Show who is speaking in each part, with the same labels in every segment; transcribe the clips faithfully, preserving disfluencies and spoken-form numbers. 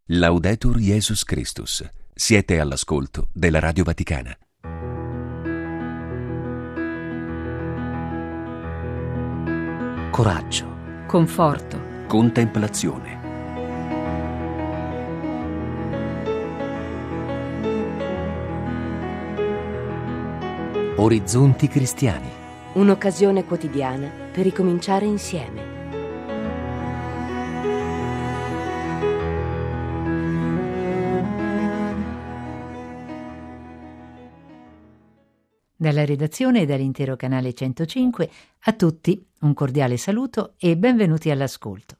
Speaker 1: Laudetur Jesus Christus. Siete all'ascolto della Radio Vaticana.
Speaker 2: Coraggio,
Speaker 3: conforto,
Speaker 1: Contemplazione.
Speaker 2: orizzonti cristiani.
Speaker 3: un'occasione quotidiana per ricominciare insieme.
Speaker 4: Dalla redazione e dall'intero canale centocinque a tutti un cordiale saluto e benvenuti all'ascolto.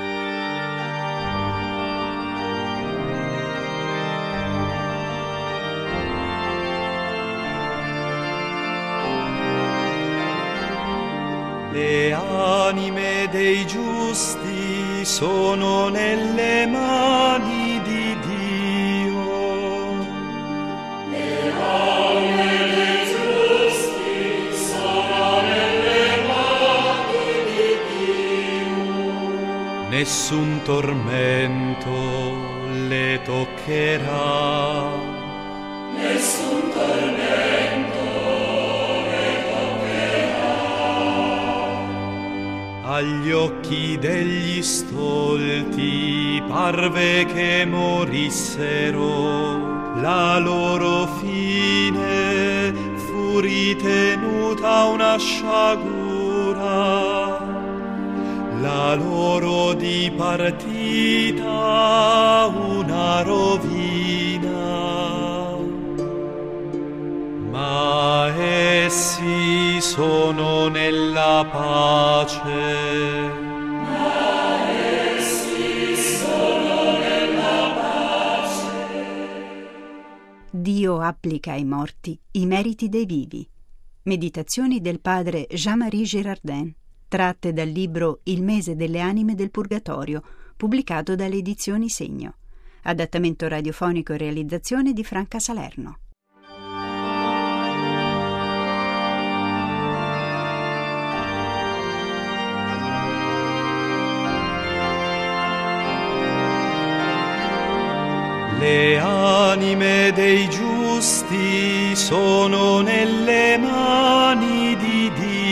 Speaker 5: Le anime dei giusti sono nelle mani di Dio. Le anime dei giusti sono nelle mani di Dio. Nessun tormento le toccherà. Nessun tormento. Agli occhi degli stolti parve che morissero, la loro fine fu ritenuta una sciagura, la loro dipartita una rovina. Ma essi sono nella pace. Ma essi sono nella pace.
Speaker 6: Dio applica ai morti i meriti dei vivi. Meditazioni del padre Jean-Marie Girardin, tratte dal libro Il mese delle anime del Purgatorio, pubblicato dalle edizioni Segno. Adattamento radiofonico e realizzazione di Franca Salerno.
Speaker 5: Le anime dei giusti sono nelle mani di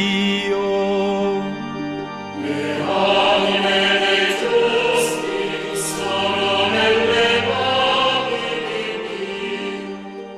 Speaker 5: Dio. Le anime dei giusti sono nelle mani di Dio.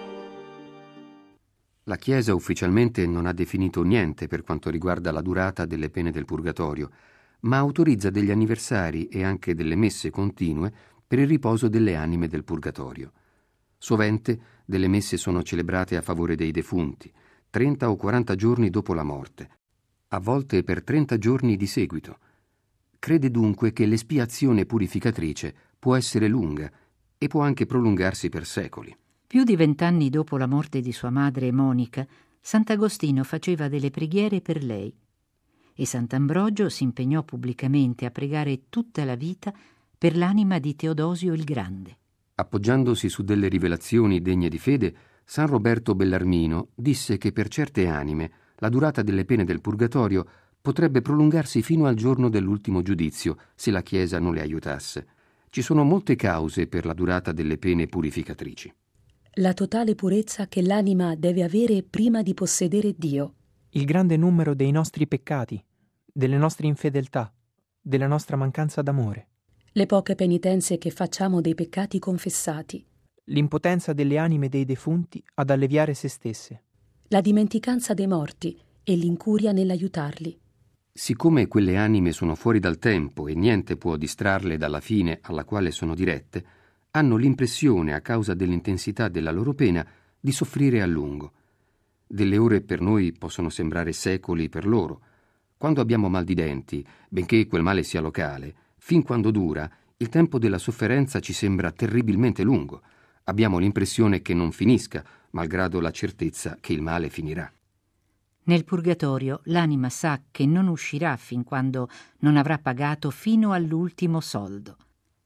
Speaker 7: La Chiesa ufficialmente non ha definito niente per quanto riguarda la durata delle pene del purgatorio, ma autorizza degli anniversari e anche delle messe continue per il riposo delle anime del purgatorio. Sovente delle messe sono celebrate a favore dei defunti, trenta o quaranta giorni dopo la morte, a volte per trenta giorni di seguito. Crede dunque che l'espiazione purificatrice può essere lunga e può anche prolungarsi per secoli.
Speaker 4: Più di vent'anni dopo la morte di sua madre Monica, Sant'Agostino faceva delle preghiere per lei e Sant'Ambrogio si impegnò pubblicamente a pregare tutta la vita per l'anima di Teodosio il Grande.
Speaker 7: Appoggiandosi su delle rivelazioni degne di fede, San Roberto Bellarmino disse che per certe anime la durata delle pene del purgatorio potrebbe prolungarsi fino al giorno dell'ultimo giudizio, se la Chiesa non le aiutasse. Ci sono molte cause per la durata delle pene purificatrici.
Speaker 8: La totale purezza che l'anima deve avere prima di possedere Dio.
Speaker 9: Il grande numero dei nostri peccati, delle nostre infedeltà, della nostra mancanza d'amore.
Speaker 8: Le poche penitenze che facciamo dei peccati confessati.
Speaker 9: L'impotenza delle anime dei defunti ad alleviare se stesse.
Speaker 8: La dimenticanza dei morti e l'incuria nell'aiutarli.
Speaker 7: Siccome quelle anime sono fuori dal tempo e niente può distrarle dalla fine alla quale sono dirette, hanno l'impressione, a causa dell'intensità della loro pena, di soffrire a lungo. Delle ore per noi possono sembrare secoli per loro. Quando abbiamo mal di denti, benché quel male sia locale, fin quando dura, il tempo della sofferenza ci sembra terribilmente lungo. Abbiamo l'impressione che non finisca, malgrado la certezza che il male finirà.
Speaker 4: Nel purgatorio l'anima sa che non uscirà fin quando non avrà pagato fino all'ultimo soldo.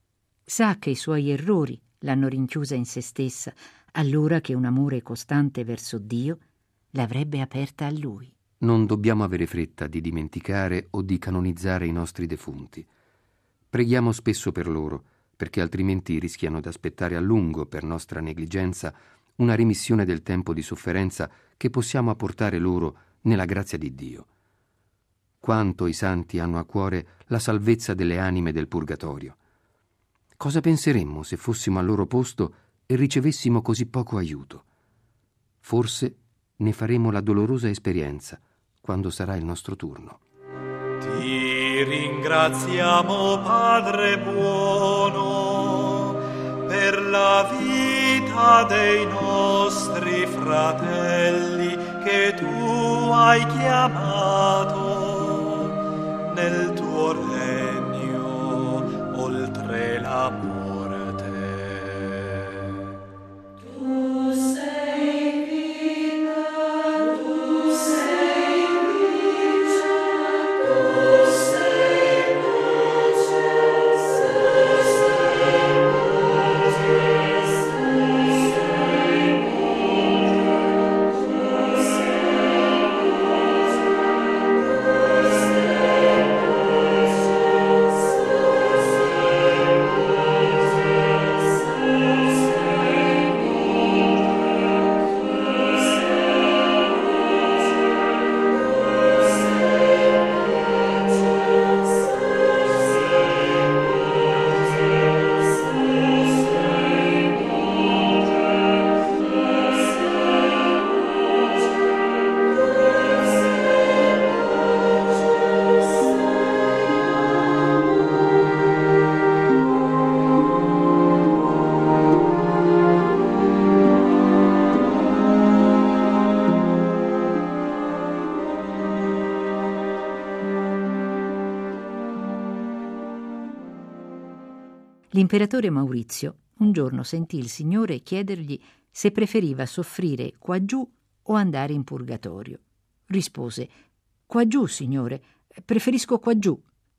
Speaker 4: Sa che i suoi errori l'hanno rinchiusa in se stessa, allora che un amore costante verso Dio l'avrebbe aperta a Lui.
Speaker 7: Non dobbiamo avere fretta di dimenticare o di canonizzare i nostri defunti. Preghiamo spesso per loro, perché altrimenti rischiano di aspettare a lungo, per nostra negligenza, una rimissione del tempo di sofferenza che possiamo apportare loro nella grazia di Dio. Quanto i santi hanno a cuore la salvezza delle anime del purgatorio. Cosa penseremmo se fossimo al loro posto e ricevessimo così poco aiuto? Forse ne faremo la dolorosa esperienza quando sarà il nostro turno.
Speaker 5: Ti ringraziamo, Padre buono, per la vita dei nostri fratelli che tu hai chiamato nel tuo regno oltre la morte.
Speaker 2: Tu sei vita, tu sei luce, tu sei luce, tu sei
Speaker 4: L'imperatore Maurizio un giorno sentì il Signore chiedergli se preferiva soffrire qua giù o andare in purgatorio. Rispose: «Qua giù, Signore, preferisco qua giù».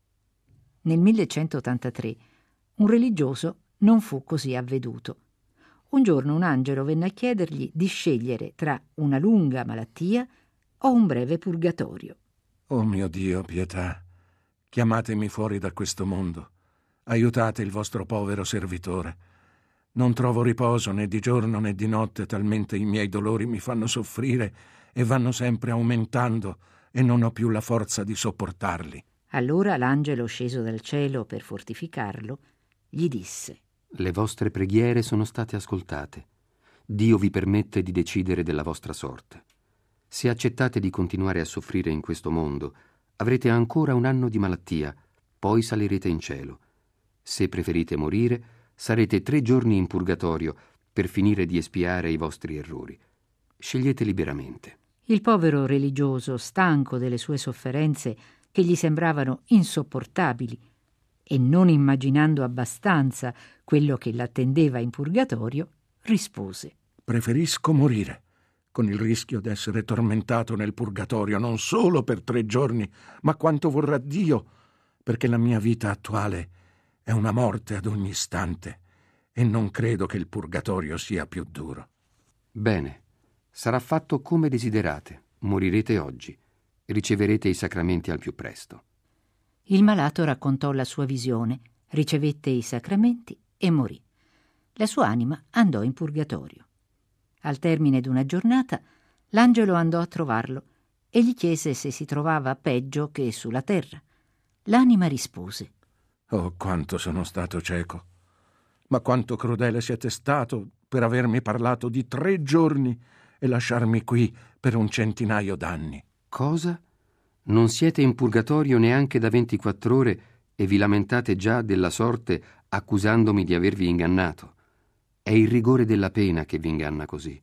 Speaker 4: Nel millecentottantatré un religioso non fu così avveduto. Un giorno un angelo venne a chiedergli di scegliere tra una lunga malattia o un breve purgatorio.
Speaker 10: «Oh mio Dio, pietà, chiamatemi fuori da questo mondo. Aiutate il vostro povero servitore. Non trovo riposo né di giorno né di notte, talmente i miei dolori mi fanno soffrire e vanno sempre aumentando e non ho più la forza di sopportarli».
Speaker 4: Allora l'angelo, sceso dal cielo per fortificarlo, gli disse:
Speaker 7: «Le vostre preghiere sono state ascoltate. Dio vi permette di decidere della vostra sorte. Se accettate di continuare a soffrire in questo mondo, avrete ancora un anno di malattia, poi salirete in cielo. Se preferite morire, sarete tre giorni in purgatorio per finire di espiare i vostri errori. Scegliete liberamente».
Speaker 4: Il povero religioso, stanco delle sue sofferenze che gli sembravano insopportabili e non immaginando abbastanza quello che l'attendeva in purgatorio, rispose:
Speaker 10: «Preferisco morire, con il rischio d'essere tormentato nel purgatorio non solo per tre giorni, ma quanto vorrà Dio, perché la mia vita attuale è una morte ad ogni istante e non credo che il purgatorio sia più duro».
Speaker 7: «Bene, sarà fatto come desiderate. Morirete oggi. Riceverete i sacramenti al più presto».
Speaker 4: Il malato raccontò la sua visione, ricevette i sacramenti e morì. La sua anima andò in purgatorio. Al termine d'una giornata, l'angelo andò a trovarlo e gli chiese se si trovava peggio che sulla terra. L'anima rispose:
Speaker 10: «Oh, quanto sono stato cieco! Ma quanto crudele siete stato per avermi parlato di tre giorni e lasciarmi qui per un centinaio d'anni».
Speaker 7: «Cosa? Non siete in purgatorio neanche da ventiquattro ore e vi lamentate già della sorte accusandomi di avervi ingannato. È il rigore della pena che vi inganna così.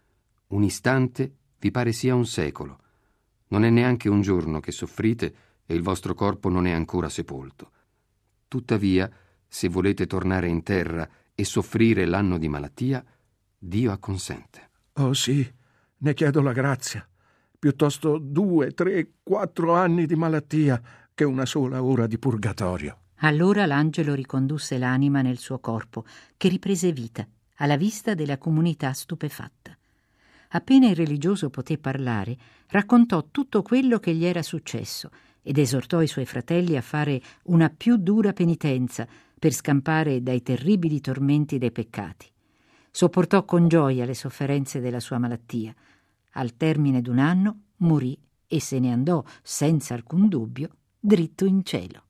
Speaker 7: Un istante vi pare sia un secolo. Non è neanche un giorno che soffrite e il vostro corpo non è ancora sepolto. Tuttavia, se volete tornare in terra e soffrire l'anno di malattia, Dio acconsente».
Speaker 10: «Oh sì, ne chiedo la grazia. Piuttosto due, tre, quattro anni di malattia che una sola ora di purgatorio».
Speaker 4: Allora l'angelo ricondusse l'anima nel suo corpo, che riprese vita, alla vista della comunità stupefatta. Appena il religioso poté parlare, raccontò tutto quello che gli era successo ed esortò i suoi fratelli a fare una più dura penitenza per scampare dai terribili tormenti dei peccati. Sopportò con gioia le sofferenze della sua malattia. Al termine d'un anno morì e se ne andò, senza alcun dubbio, dritto in cielo.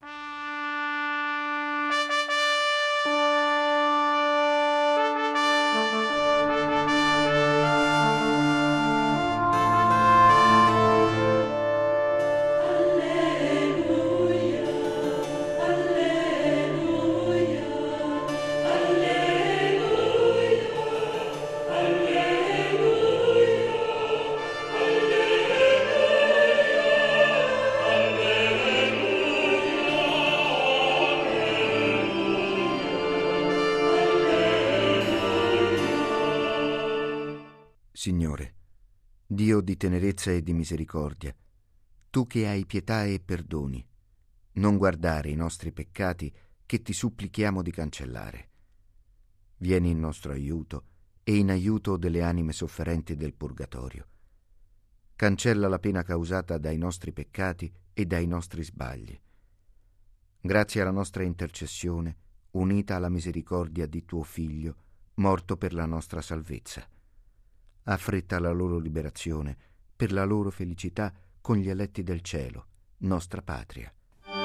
Speaker 11: Signore, Dio di tenerezza e di misericordia, tu che hai pietà e perdoni, non guardare i nostri peccati che ti supplichiamo di cancellare. Vieni in nostro aiuto e in aiuto delle anime sofferenti del purgatorio. Cancella la pena causata dai nostri peccati e dai nostri sbagli. Grazie alla nostra intercessione, unita alla misericordia di tuo Figlio, morto per la nostra salvezza. Affretta la loro liberazione per la loro felicità con gli eletti del cielo, nostra patria.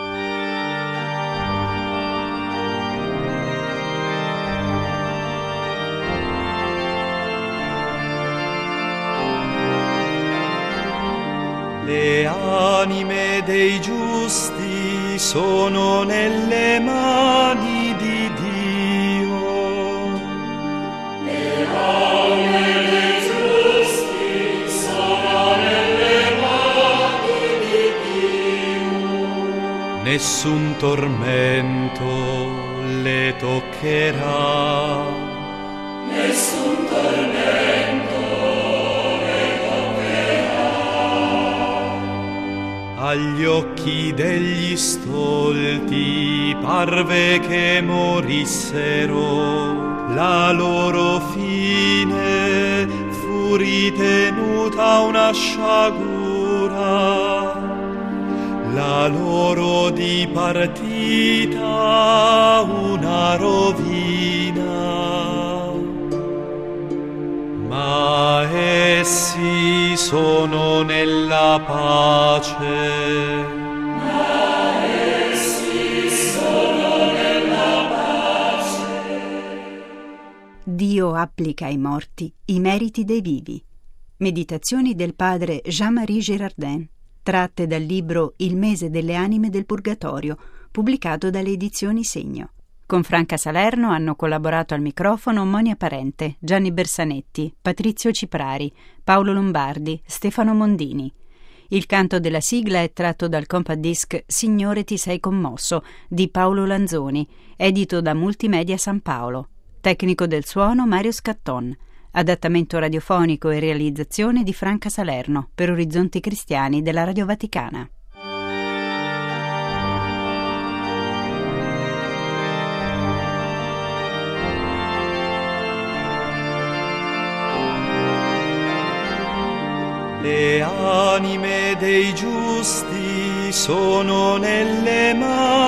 Speaker 5: Le anime dei giusti sono nelle mani di Dio. Le anime dei giusti sono nelle mani di Dio. Nessun tormento le toccherà. Nessun tormento. Agli occhi degli stolti parve che morissero, la loro fine fu ritenuta una sciagura, la loro dipartita una rovina. Ma essi sono nella pace. Ma essi sono nella pace.
Speaker 6: Dio applica ai morti i meriti dei vivi. Meditazioni del padre Jean-Marie Girardin, tratte dal libro Il mese delle anime del purgatorio, pubblicato dalle edizioni Segno. Con Franca Salerno hanno collaborato al microfono Monia Parente, Gianni Bersanetti, Patrizio Ciprari, Paolo Lombardi, Stefano Mondini. Il canto della sigla è tratto dal compact disc Signore ti sei commosso di Paolo Lanzoni, edito da Multimedia San Paolo. Tecnico del suono Mario Scatton. Adattamento radiofonico e realizzazione di Franca Salerno per Orizzonti Cristiani della Radio Vaticana.
Speaker 5: Le anime dei giusti sono nelle mani